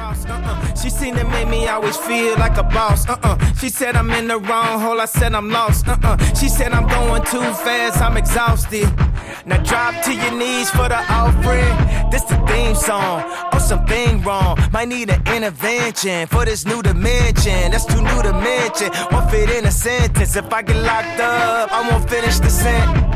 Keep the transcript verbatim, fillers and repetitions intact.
house. Uh-uh. She seen to make me always feel like a boss. Uh-uh. She said I'm in the wrong hole. I said I'm lost. Uh-uh. She said I'm going too fast. I'm exhausted. Now drop to your knees for the offering. This the theme song. Oh, something wrong. Might need an intervention for this new dimension. That's too new to mention. Won't fit in a sentence. If I get locked up, I won't finish the sentence.